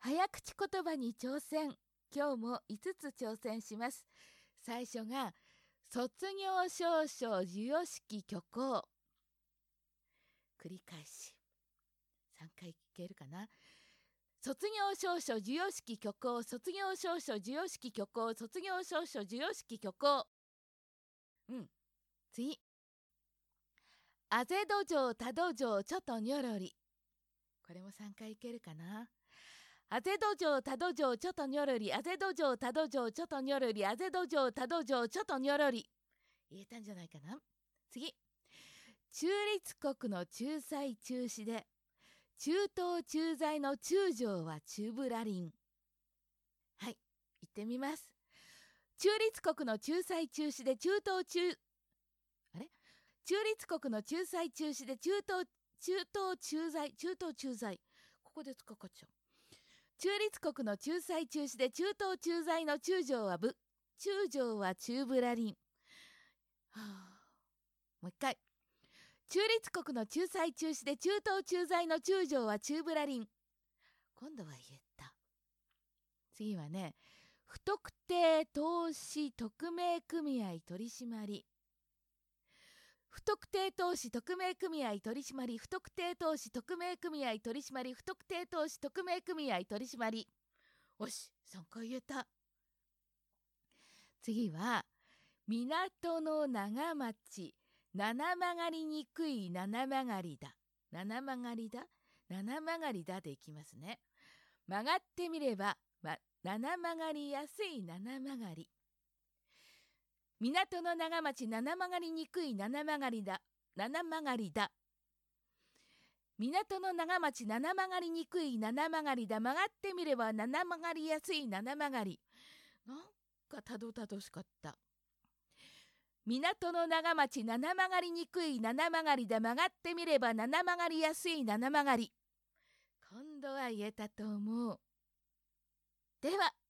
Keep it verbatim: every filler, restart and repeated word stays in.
早口言葉に挑戦。今日もいつつ挑戦します。最初が卒業証書授与式挙行。繰り返しさんかい聞けるかな。卒業証書授与式挙行、卒業証書授与式挙行、卒業証書授与式挙行。うん。次。あぜどじょうたどじょうちょとにょろり。これもさんかいいけるかな。あぜどじょうたどじょうちょとにょろり、あぜどじょうたどじょうちょとにょろり、あぜどじょうたどじょうちょとにょろり。言えたんじゃないかな。次。中立国の仲裁中止で、中東駐在の中将は中ブラリン。はい、言ってみます。中立国の仲裁中止で中東中あれ中立国の仲裁中止で中東中東駐在中東駐在ここで使っかっちゃう。中立国の仲裁中止で中東駐在の中将はぶ中将は中ブラリン。はあ、もう一回。中立国の仲裁中止で中東駐在の中将は中ブラリン。今度は言えた。次はね、不特定投資特命組合取締り。不特定投資特命組合取締り、不特定投資特命組合取締り、不特定投資特命組合取締り。よし、さんかい言えた。次は、港の長町、七曲がりにくい七曲がりだ。七曲がりだ七曲がりだでいきますね。曲がってみれば、ま、七曲がりやすい七曲がり。港の長町、七曲がりにくい七曲がりだ。七曲がりだ。港の長町、七曲がりにくい七曲がりだ。曲がってみれば七曲がりやすい七曲がり。なんかたどたどしかった。港の長町、七曲がりにくい七曲がりだ。曲がってみれば七曲がりやすい七曲がり。今度は言えたと思う。では